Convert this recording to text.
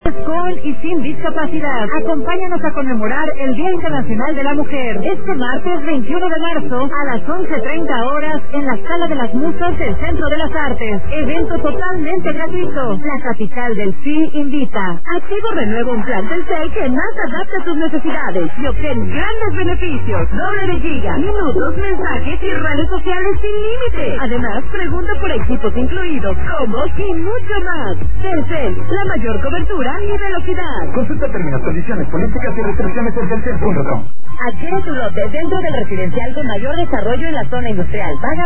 Con y sin discapacidad. Acompáñanos a conmemorar el Día Internacional de la Mujer este martes 21 de marzo a las 11:30 horas en la Sala de las Musas del Centro de las Artes. Evento totalmente gratuito. La capital del sí invita. Activo renueva un plan Telcel que más adapta a tus necesidades y obtén grandes beneficios. Doble de giga, minutos, mensajes y redes sociales sin límite. Además, pregunta por equipos incluidos, combos y mucho más. Telcel, la mayor cobertura y velocidad. Consulta términos, condiciones, políticas y restricciones en telcel.com. Adquiere tu lote dentro del residencial con mayor desarrollo en la zona industrial. Paga